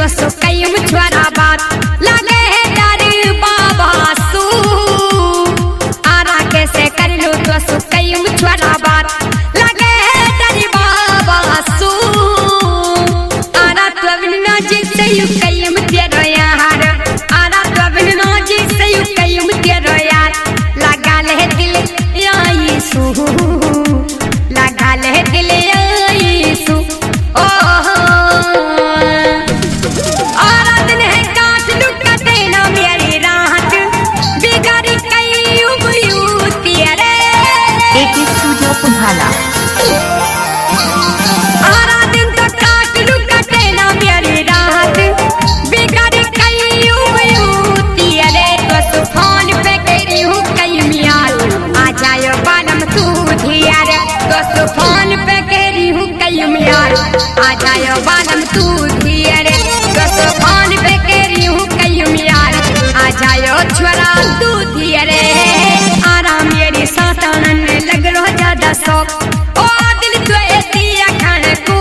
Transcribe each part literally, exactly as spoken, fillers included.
तो सो कई छोरा बात लगे है डर बाबा सू आरा कैसे कर लो तो सो कई छोरा बात लगे है डर बाबा सू आरा तो बिना जिसे यू कई तेरो यार आरा तो बिना जिसे यू कई तेरो यार लगा ले दिल या यीशु लगा ले दिल या यीशु ओ तुम्हाला आरा दिन तो काट लू कटे ना मेरी रात बिगाड़ कई उमयूती रे तो तूफान पे करी हूँ कई मियाल आ जायो बालम तू धिया रे तो तूफान पे करी हूँ कई मियाल आ जायो बालम तू धिया रे तो तूफान पे करी हूँ कई मियाल आ जायो छोरा तू धिया रे आरा मेरी सातान में लग रो ज्यादा शौक ओ दिल तो दिया खाने को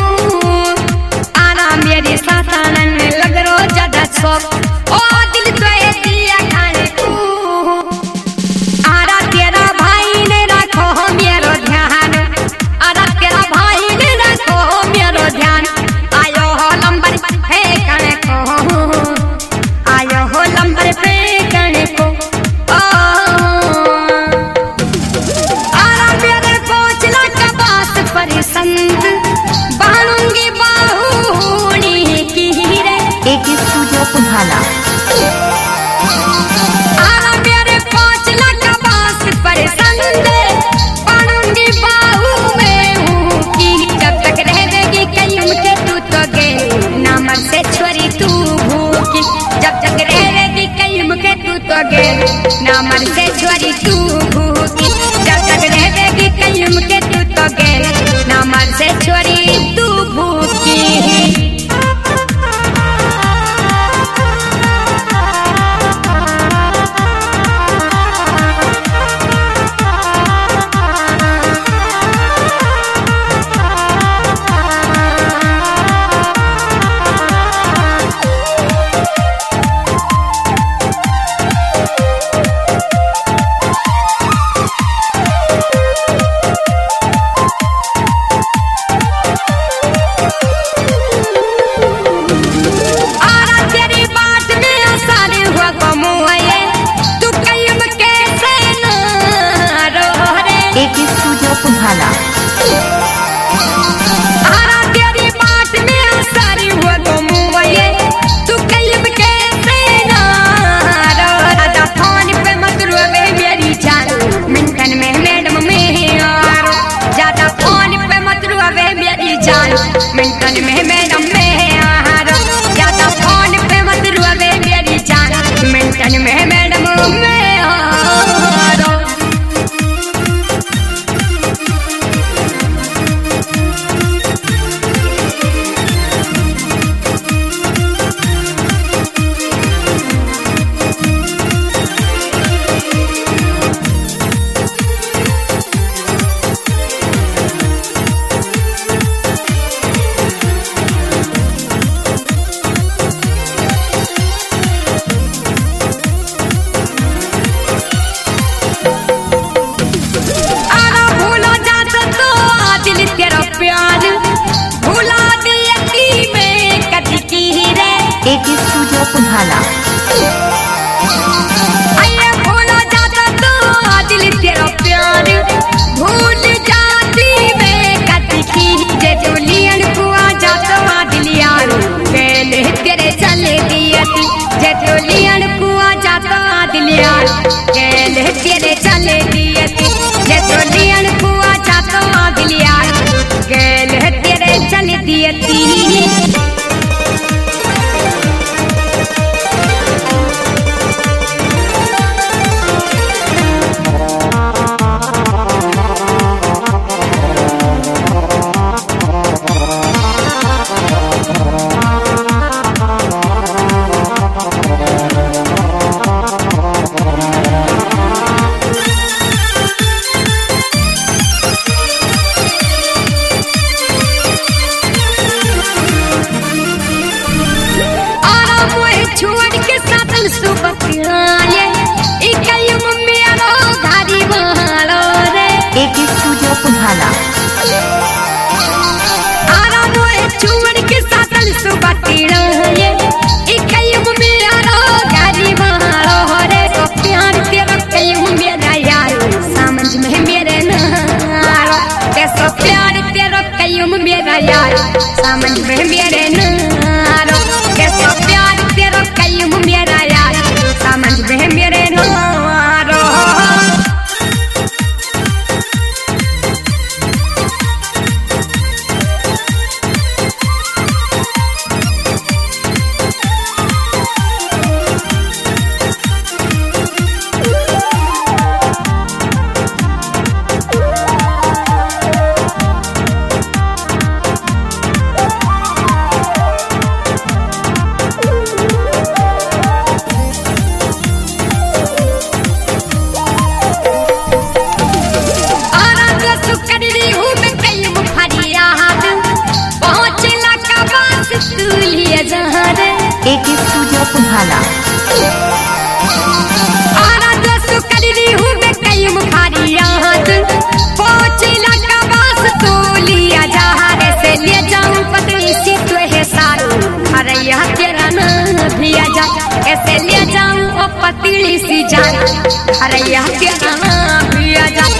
आना मेरी सातान में लग रो ज्यादा शौक ओ दिल तो दिया खाने को आरा तेरा भाई ने रखो मेरो ध्यान आरा तेरा भाई ने रखो मेरो ध्यान आयो हो लंबर पे खाने को आयो हो लंबर पे खाने को संत बाणूंगी बाहुनी की रे एक स्टूडियो तुम्हाला आरा मेरे पाँच लाख बास पर संत बाणूंगी बाहू में हूँ की जब तक रहेगी कहीं मुझे तू तो गे नामर से छोरी तू भूखी जब तक रहेगी कहीं मुझे तू तो गे नामर से छोरी तू भूखी जब तक रहेगी कहीं मुझे तू तो गे नामर से छोरी तू भूखी तुम्हाला आरा तेरी बात में असर हुआ तो मुए तू कल्ब कैसे ना रो दादा फोन पे मत रोवे मेरी जान मिंटन में मैडम में यार ज्यादा फोन पे मत रोवे मेरी जान मिंटन में मैडम में यार ज्यादा फोन पे मत रोवे मेरी जान मिंटन में मैडम में एक स्टूडियो तुम्हाला आया भूला जाता तो दिल तेरा प्यार भूल जाती मैं कद की जे जोलियन कुआ जाता दिल यार पहले तेरे चले दियती जे जोलियन कुआ जाता दिल यार पहले तेरे चले दियती जे जोलियन कुआ जाता दिल यार पहले तेरे चले दियती लिया जहाँ रे एक स्टूडियो कुम्हाला। आरा दोस्तों कर रही हूँ मैं कई मुखारी याद पहुँची लगा बास तो लिया जहाँ रे से ले जाऊँ पतली सी तो है सारू अरे यह तेरा नाम लिया जा कैसे ले जाऊँ ओ पतली सी जान अरे यह तेरा नाम लिया जा